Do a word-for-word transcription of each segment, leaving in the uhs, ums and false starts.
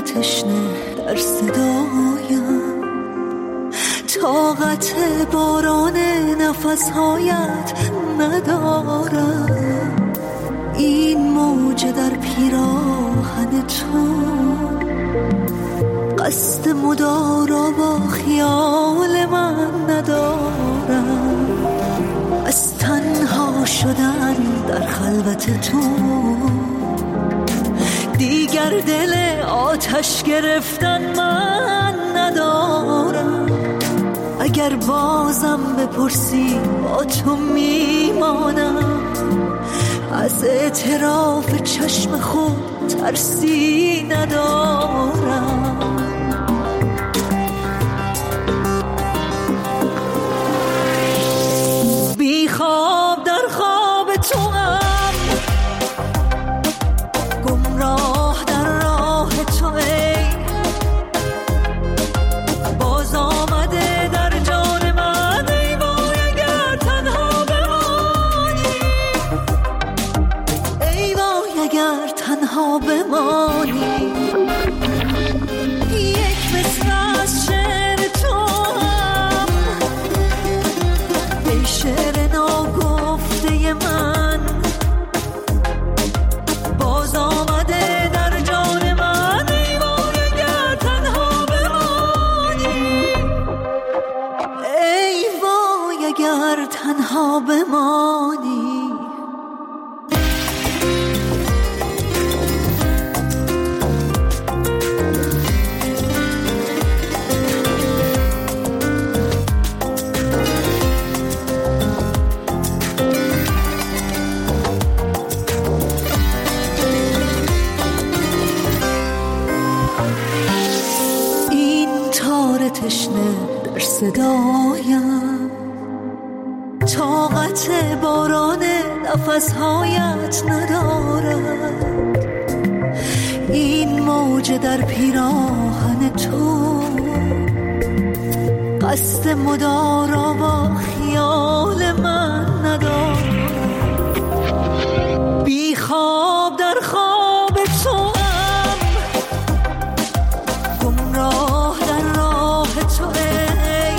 تشنه در صدایم، طاقت باران نفسهایت ندارم. این موج در پیراهن تو، قصد مدارا با خیال من ندارم. از تنها شدن در خلوت تو دیگر دل آتش گرفتن من ندارم. اگر بازم بپرسی با تو میمانم، از اعتراف چشم خود ترسی ندارم. بی خواب در خواب تو هم، گمراه در راه تو ای، باز آمده در جان من. ای وای اگر تنها بمانی، ای وای اگر تنها بمانی. یک مصر از شعر تو هم، ای شعر ناگفته من، باز آمده در جان من. ای وای اگر تنها بمانی، ای وای اگر تنها بمانی. تشنه در صدایم، طاقت باران نفسهایت ندارد. این موج در پیراهن تو، قصد مدارا با خیال من ندارد. بی خواب در خواب تو هم، گمراه در راه تو ای،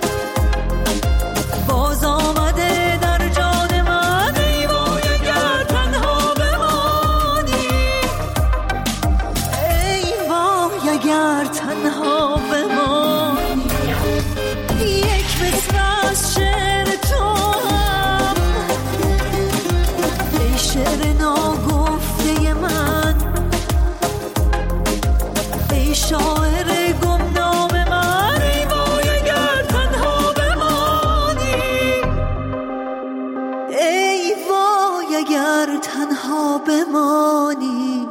باز آمده در جان من. ای وای اگر تنها بمانی، ای وای اگر تنها بمانی. یک مصر از شعر تو هم، ای شعر ناگفته من، ای شاعر گمنام من. ای وای اگر تنها بمانی، ای وای اگر تنها بمانی.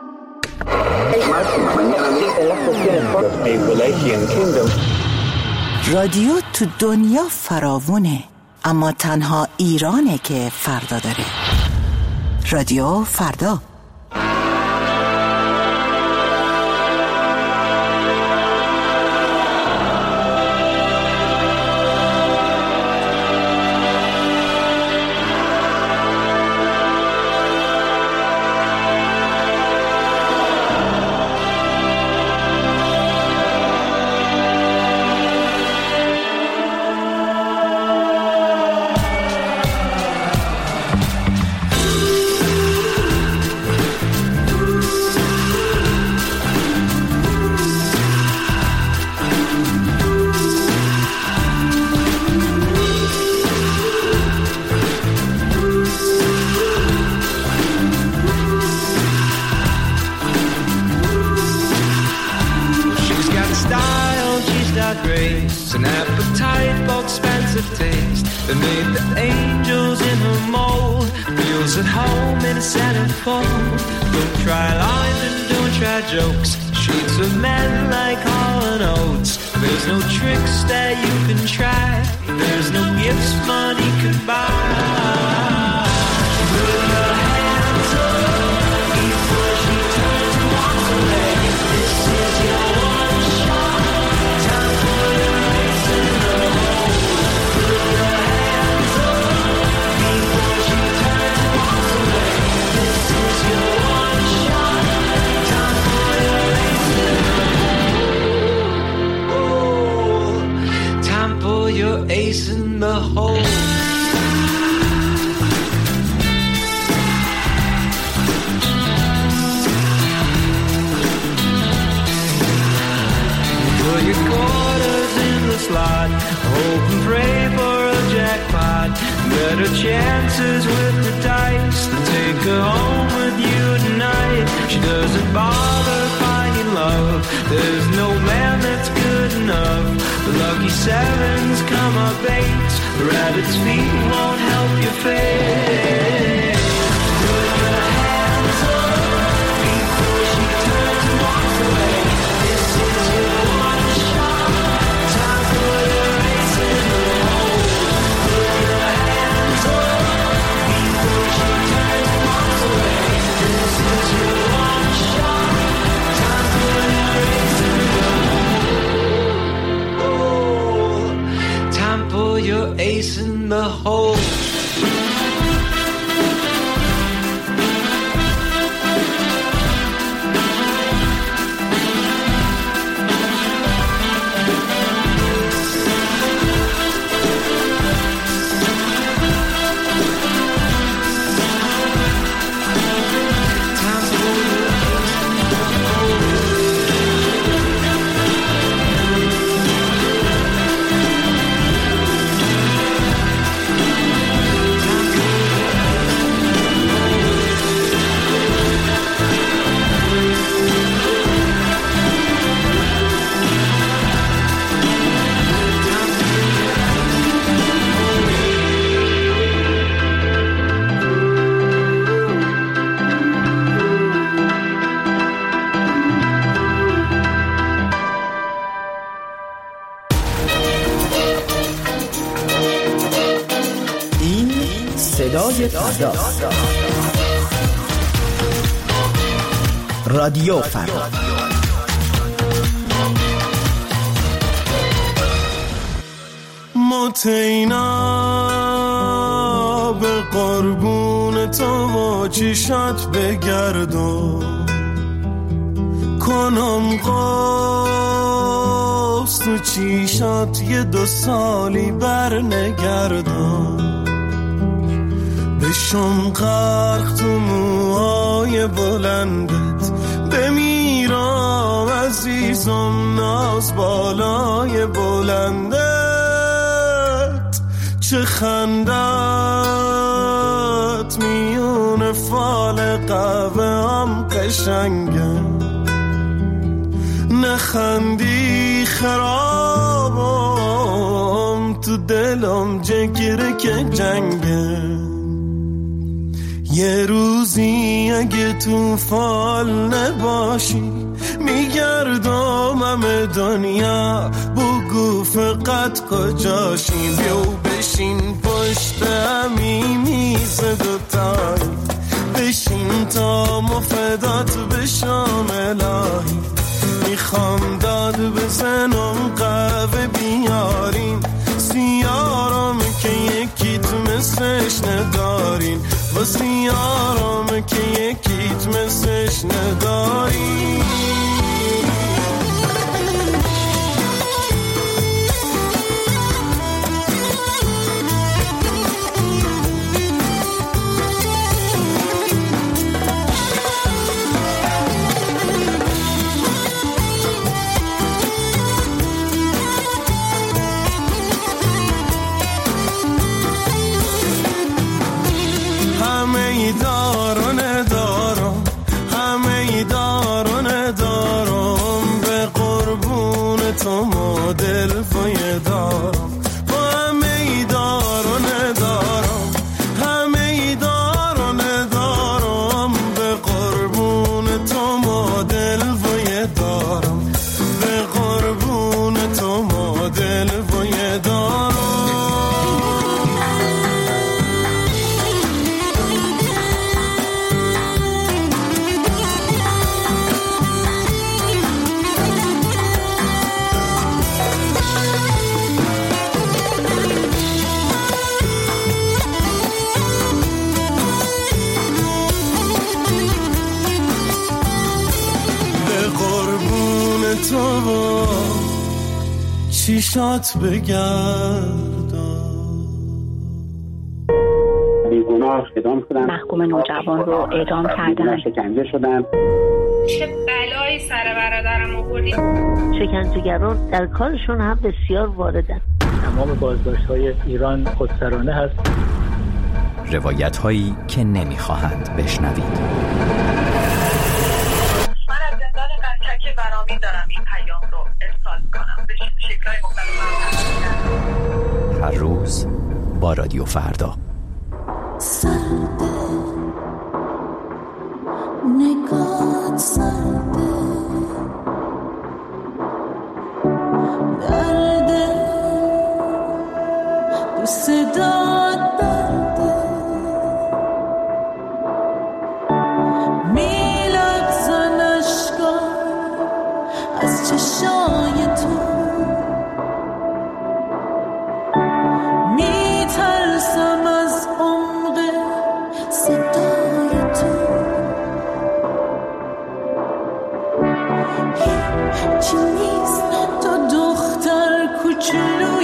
رادیو تو دنیا فراوونه، اما تنها ایرانه که فردا داره. رادیو فردا. Grace, an appetite for expensive taste that made the angels in her mold. Feels at home in a centerfold. Don't try lines and don't try jokes. Sheets of men like Hall and Oates. There's no tricks that you can try. There's no gifts money can buy. Put your hands up before she turns and walks away. This is your one shot. Time for your race in the hole. Put your hands up before she turns and walks away. This is your one shot. Time for your race in the hole. her chances with the dice to take her home with you tonight. She doesn't bother finding love. There's no man that's good enough. The lucky sevens come up eights. The rabbit's feet won't help you fade. Put your hands up before she turns and walks away. This is your one shot. Time for your race in the hole. Put your hands up before she turns and walks away. This is your one shot. Time for your race in the hole. Time for your ace in the hole. صدای فردا، رادیو فردا. متینا به قربون تو و چشات بگردم، کنم قوس تو چشات یه دو سالی بر نگردم، بشم غرق تو موهای بلندت، بمیرم عزیزم ناز بالای بلندت، چه خندت میون فال قهوه هم قشنگه، نخندی خرابم تو دلم جگره که جنگه، یه روزی اگه تو فال نباشی میگردم همه دنیا، بگو فقط کجاشی، بیو بشین پشت همی میز دوتایی، بشین تا مفدات بشم الهی، میخوام داد بزنم قهوه بیارین، سیارم که یکیت مثلش ندارین، و سیارم که یکیت مثلش ندارین. چیشات بگردم بیگناه اعدام شدن، محکوم نوجوان رو اعدام کردن، شکنجه شدن. چه بلایی سر برادرم آوردی؟ شکنجهگران در کارشون هم بسیار واردن. تمام بازداشت‌های ایران خودسرانه هست. روایت هایی که نمیخواهند بشنوید. من از زندان قلتک برامین دارم این پیام رو ارسال کنم به شکل‌های مختلف. هر روز با رادیو فردا. سرده نگات سرده درده دوست داد برده میلغزن اشکا از چشای تو میترسم از عمق صدای تو هیچی نیست تا دختر کوچولو